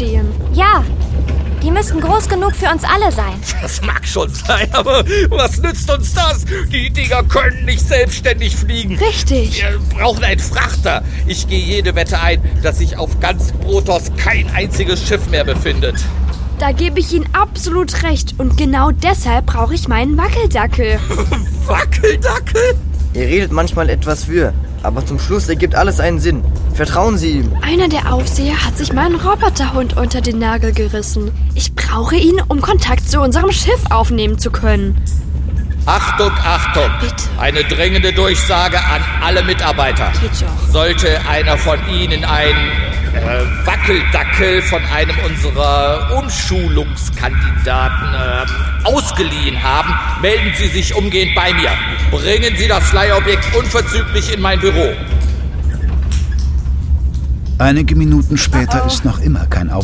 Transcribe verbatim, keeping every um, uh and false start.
stehen. Ja, die müssten groß genug für uns alle sein. Das mag schon sein, aber was nützt uns das? Die Dinger können nicht selbstständig fliegen. Richtig. Wir brauchen einen Frachter. Ich gehe jede Wette ein, dass sich auf ganz Protoss kein einziges Schiff mehr befindet. Da gebe ich Ihnen absolut recht. Und genau deshalb brauche ich meinen Wackeldackel. Wackeldackel? Ihr redet manchmal etwas für, aber zum Schluss ergibt alles einen Sinn. Vertrauen Sie ihm. Einer der Aufseher hat sich meinen Roboterhund unter den Nagel gerissen. Ich brauche ihn, um Kontakt zu unserem Schiff aufnehmen zu können. Achtung, Achtung! Bitte. Eine dringende Durchsage an alle Mitarbeiter. Geht doch. Sollte einer von Ihnen einen äh, Wackeldackel von einem unserer Umschulungskandidaten äh, ausgeliehen haben, melden Sie sich umgehend bei mir. Bringen Sie das Leihobjekt unverzüglich in mein Büro. Einige Minuten später ist noch immer kein Aufseher